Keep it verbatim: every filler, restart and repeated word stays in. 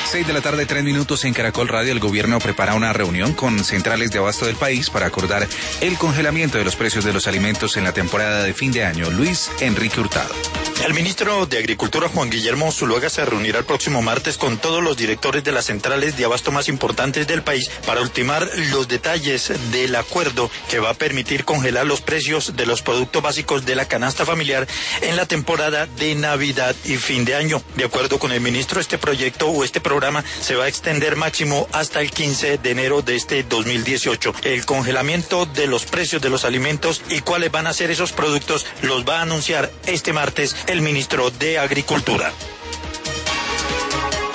Seis de la tarde, tres minutos en Caracol Radio. El gobierno prepara una reunión con centrales de abasto del país para acordar el congelamiento de los precios de los alimentos en la temporada de fin de año. Luis Enrique Hurtado. El ministro de Agricultura, Juan Guillermo Zuluaga, se reunirá el próximo martes con todos los directores de las centrales de abasto más importantes del país para ultimar los detalles del acuerdo que va a permitir congelar los precios de los productos básicos de la canasta familiar en la temporada de Navidad y fin de año. De acuerdo con el ministro, este proyecto o este programa se va a extender máximo hasta el quince de enero de este dos mil dieciocho. El congelamiento de los precios de los alimentos y cuáles van a ser esos productos los va a anunciar este martes el ministro de Agricultura.